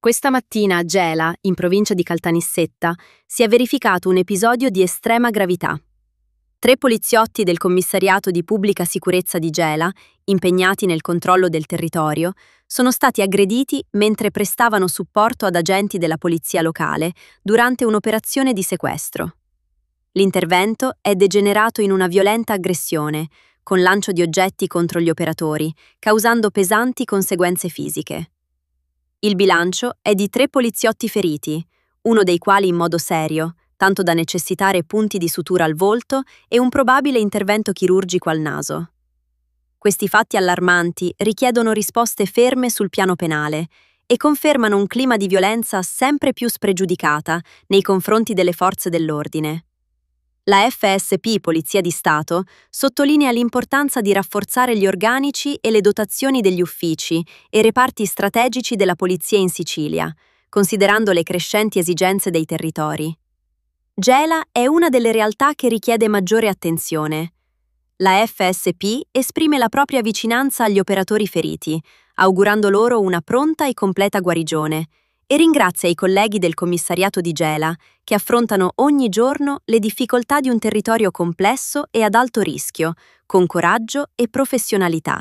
Questa mattina a Gela, in provincia di Caltanissetta, si è verificato un episodio di estrema gravità. 3 poliziotti del Commissariato di Pubblica Sicurezza di Gela, impegnati nel controllo del territorio, sono stati aggrediti mentre prestavano supporto ad agenti della polizia locale durante un'operazione di sequestro. L'intervento è degenerato in una violenta aggressione, con lancio di oggetti contro gli operatori, causando pesanti conseguenze fisiche. Il bilancio è di 3 poliziotti feriti, uno dei quali in modo serio, tanto da necessitare punti di sutura al volto e un probabile intervento chirurgico al naso. Questi fatti allarmanti richiedono risposte ferme sul piano penale e confermano un clima di violenza sempre più spregiudicata nei confronti delle forze dell'ordine. La FSP, Polizia di Stato, sottolinea l'importanza di rafforzare gli organici e le dotazioni degli uffici e reparti strategici della polizia in Sicilia, considerando le crescenti esigenze dei territori. Gela è una delle realtà che richiede maggiore attenzione. La FSP esprime la propria vicinanza agli operatori feriti, augurando loro una pronta e completa guarigione, e ringrazia i colleghi del Commissariato di Gela che affrontano ogni giorno le difficoltà di un territorio complesso e ad alto rischio, con coraggio e professionalità.